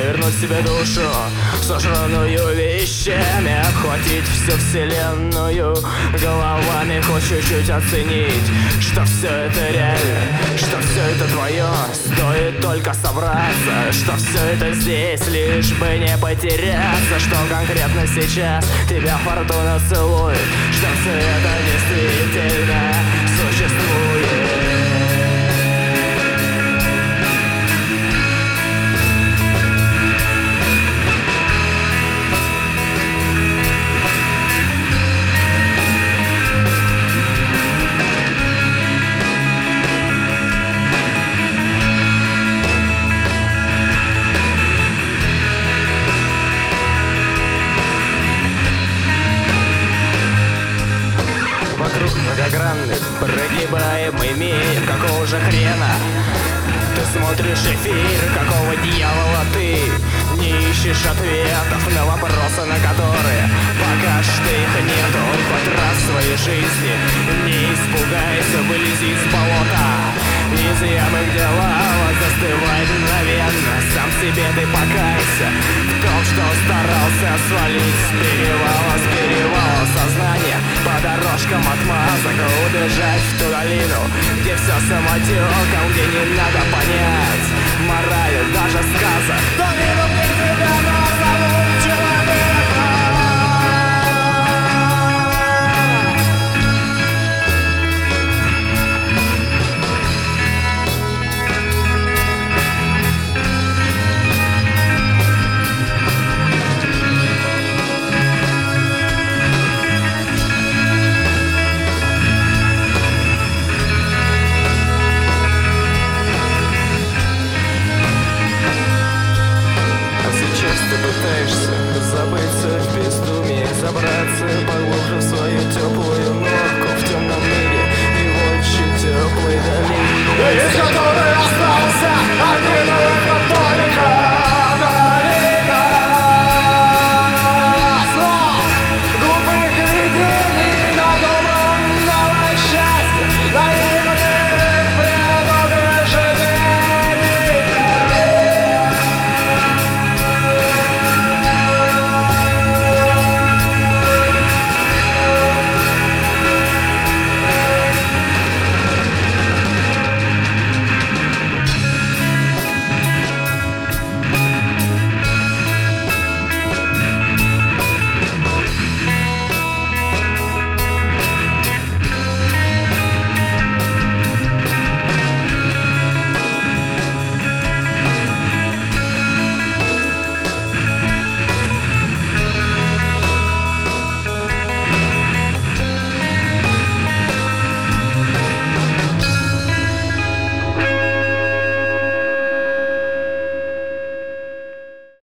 вывернуть себе душу, сожранную вещами, охватить всю вселенную. Головами хоть чуть-чуть оценить, что все это реально, что все это твое. Стоит только собраться, что все это здесь, лишь бы не потеряться. Что конкретно сейчас тебя фортуна целует, что все это действительно существует. Вокруг многогранный, прогибаемый мир. Какого же хрена ты смотришь эфир? Какого дьявола ты не ищешь ответов на вопросы, на которые пока что их нету? Хоть раз в своей жизни не испугайся вылези из болота, из ямы, где лава застывает мгновенно. Сам себе ты покайся в том, что старался свалить с перевала сознания по дорожкам отмазок, убежать в ту долину, где все самотеком, где не надо понять морали даже сказок.